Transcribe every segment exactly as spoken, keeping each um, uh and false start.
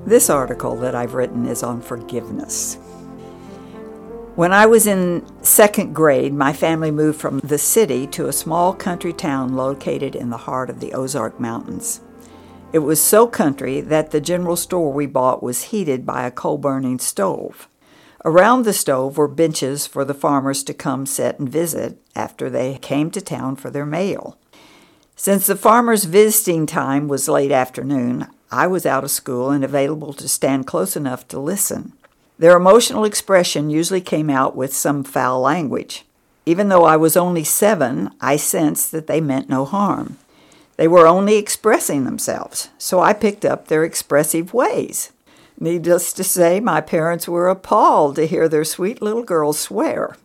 This article that I've written is on forgiveness. When I was in second grade, my family moved from the city to a small country town located in the heart of the Ozark Mountains. It was so country that the general store we bought was heated by a coal-burning stove. Around the stove were benches for the farmers to come sit and visit after they came to town for their mail. Since the farmers' visiting time was late afternoon, I was out of school and available to stand close enough to listen. Their emotional expression usually came out with some foul language. Even though I was only seven, I sensed that they meant no harm. They were only expressing themselves, so I picked up their expressive ways. Needless to say, my parents were appalled to hear their sweet little girl swear.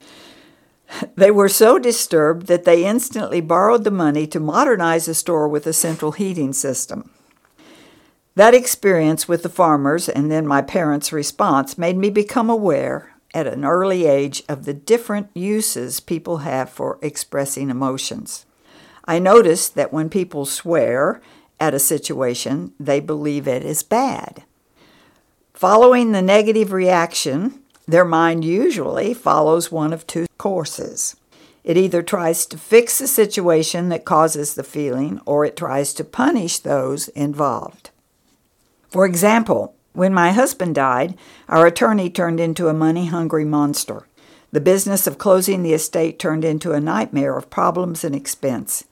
They were so disturbed that they instantly borrowed the money to modernize the store with a central heating system. That experience with the farmers and then my parents' response made me become aware at an early age of the different uses people have for expressing emotions. I noticed that when people swear at a situation, they believe it is bad. Following the negative reaction, their mind usually follows one of two courses. It either tries to fix the situation that causes the feeling, or it tries to punish those involved. For example, when my husband died, our attorney turned into a money-hungry monster. The business of closing the estate turned into a nightmare of problems and expense.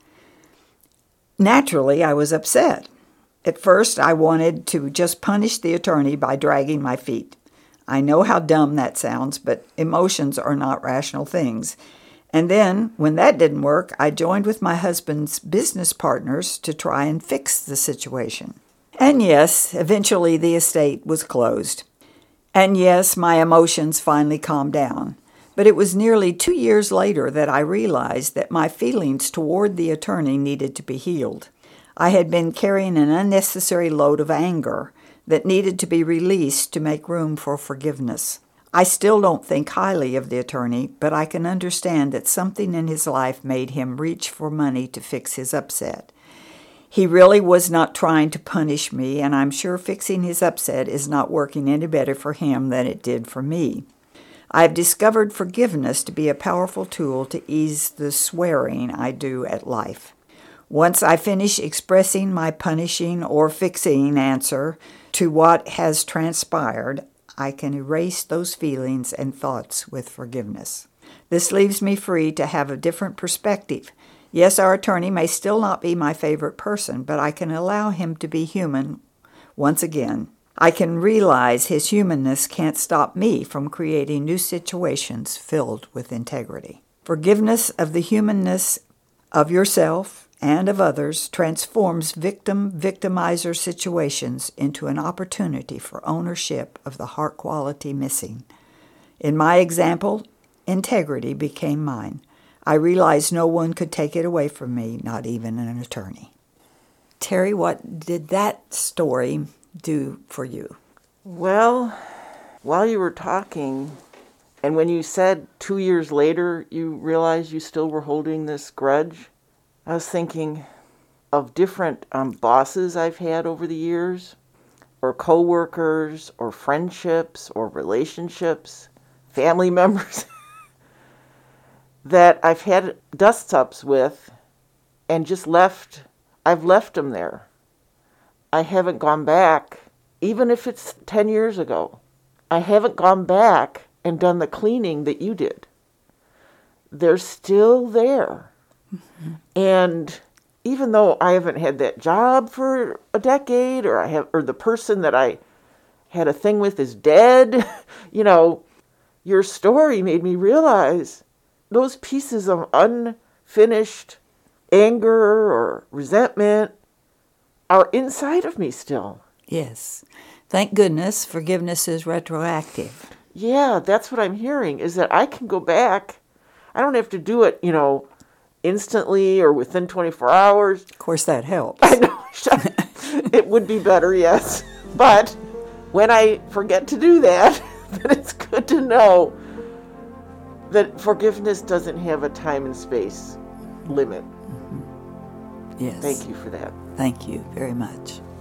Naturally, I was upset. At first, I wanted to just punish the attorney by dragging my feet. I know how dumb that sounds, but emotions are not rational things. And then, when that didn't work, I joined with my husband's business partners to try and fix the situation. And yes, eventually the estate was closed. And yes, my emotions finally calmed down. But it was nearly two years later that I realized that my feelings toward the attorney needed to be healed. I had been carrying an unnecessary load of anger that needed to be released to make room for forgiveness. I still don't think highly of the attorney, but I can understand that something in his life made him reach for money to fix his upset. He really was not trying to punish me, and I'm sure fixing his upset is not working any better for him than it did for me. I've discovered forgiveness to be a powerful tool to ease the swearing I do at life. Once I finish expressing my punishing or fixing answer to what has transpired, I can erase those feelings and thoughts with forgiveness. This leaves me free to have a different perspective. Yes, our attorney may still not be my favorite person, but I can allow him to be human once again. I can realize his humanness can't stop me from creating new situations filled with integrity. Forgiveness of the humanness of yourself and of others transforms victim-victimizer situations into an opportunity for ownership of the heart quality missing. In my example, integrity became mine. I realized no one could take it away from me, not even an attorney. Terry, what did that story do for you? Well, while you were talking, and when you said two years later you realized you still were holding this grudge, I was thinking of different um, bosses I've had over the years, or coworkers, or friendships, or relationships, family members that I've had dust-ups with and just left. I've left them there. I haven't gone back, even if it's ten years ago. I haven't gone back and done the cleaning that you did. They're still there. Mm-hmm. And even though I haven't had that job for a decade, or I have, or the person that I had a thing with is dead, you know, your story made me realize those pieces of unfinished anger or resentment are inside of me still. Yes. Thank goodness forgiveness is retroactive. Yeah, that's what I'm hearing, is that I can go back. I don't have to do it, you know, instantly or within twenty-four hours. Of course, that helps. I know. It would be better, yes. But when I forget to do that, then it's good to know that forgiveness doesn't have a time and space limit. Mm-hmm. Yes. Thank you for that. Thank you very much.